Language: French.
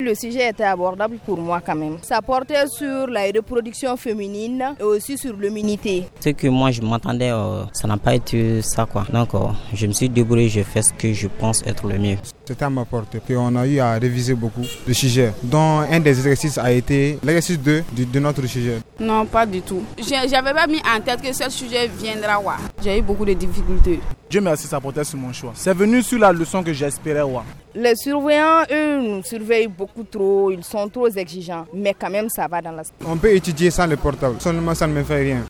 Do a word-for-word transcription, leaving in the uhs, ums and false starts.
le sujet était abordable pour moi quand même. Ça portait sur la reproduction féminine et aussi sur l'immunité. Ce que moi je m'attendais, euh, ça n'a pas été ça quoi. Donc euh, je me suis débrouillé, je fais ce que je pense être le mieux. C'était à ma portée. Puis on a eu à réviser beaucoup le sujet, dont un des exercices a été l'exercice deux de, de notre sujet. Non, pas du tout. J'avais pas mis en tête que ce sujet viendra. Ouais. J'ai eu beaucoup de difficultés. Dieu merci, ça portait sur mon choix. C'est venu sur la leçon que j'espérais. Ouais. Les surveillants, eux, nous surveillent beaucoup trop. Ils sont trop exigeants. Mais quand même, ça va dans la... On peut étudier sans le portable. Seulement, ça ne me fait rien.